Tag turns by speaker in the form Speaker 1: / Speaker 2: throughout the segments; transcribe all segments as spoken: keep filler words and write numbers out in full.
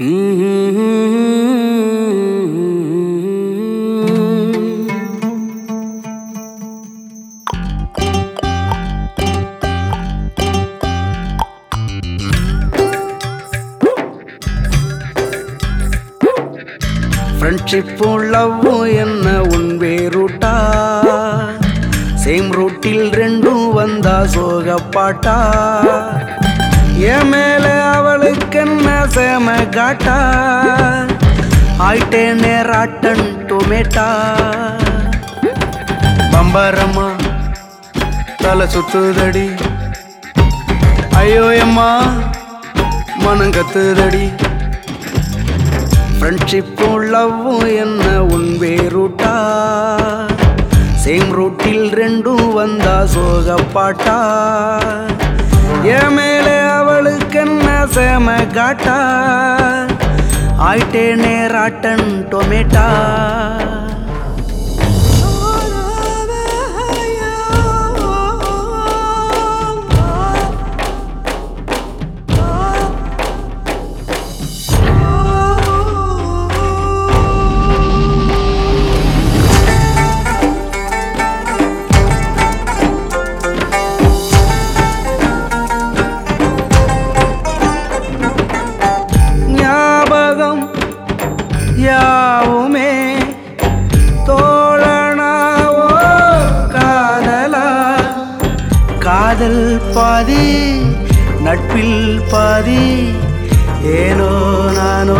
Speaker 1: ஃப்ரெண்ட்ஷிப்பும் லவ்வும் என்ன உன் வேரூட்டா, சேம் ரூட்டில் ரெண்டும் வந்தா சோகப்பாட்டா, என் மேல அவளுக்கு என்ன சேம காட்டா, ஆயிட்டேனே ராட்டன் டொமேட்டா. பம்பரம்மா தலை சுத்துதடி, ஐயோ அம்மா மனம் கத்துதடி. ஃப்ரெண்ட்ஷிப்பும் லவ்வும் என்ன உன் வேரூட்டா, சேம் ரூட்டில் ரெண்டும் வந்தா சோகப்பாட்டா, என் மேலே அவளுக்கு என்ன சேம காட்டா, ஆயிட்டேனே ராட்டன் டொமேட்டா. யாவுமே தோழனாவோ காதலா, காதல் பாதி நட்பில் பாதி, ஏனோ நானோ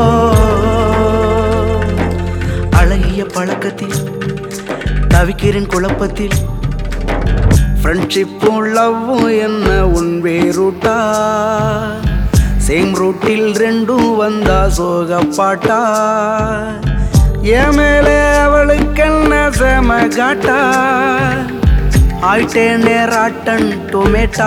Speaker 1: அழகிய பழக்கத்தில் தவிக்கிறேன் குழப்பத்தில். ஃப்ரெண்ட்ஷிப்பும் லவ்வும் என்ன உன் வேரூட்டா, சேம் ரூட்டில் ரெண்டும் வந்தா சோகப்பாட்டா, என் மேலே அவளுக்கு என்ன சேம காட்டா, ஆயிட்டேனே ராட்டன் டொமேட்டா.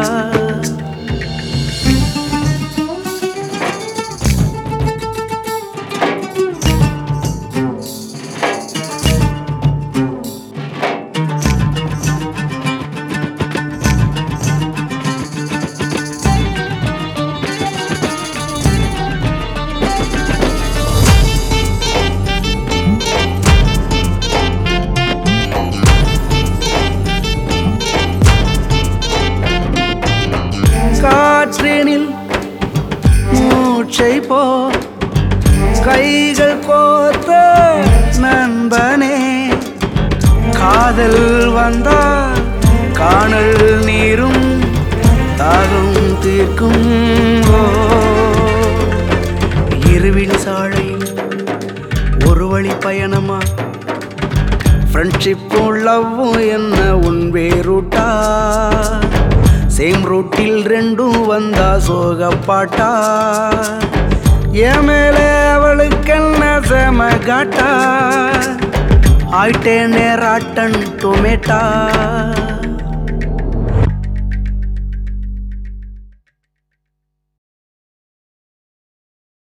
Speaker 1: காற்றினில் மூச்சை போ கைகள் கோத்த நண்பனே, காதல் வந்தால் காணல் நீரும் தாகம் தீர்க்கும். இருவின் சாலையில் ஒரு வழி பயணமா, ஃப்ரெண்ட்ஷிப்பும் லவ்வும் என்ன உன் வேரூட்டா, சேம் ரூட்டில் ரெண்டும் வந்தா சோகப்பாட்டா, என் மேலே அவளுக்கு என்ன சேம காட்டா, ஆயிட்டேனே ராட்டன் டொமேட்டா.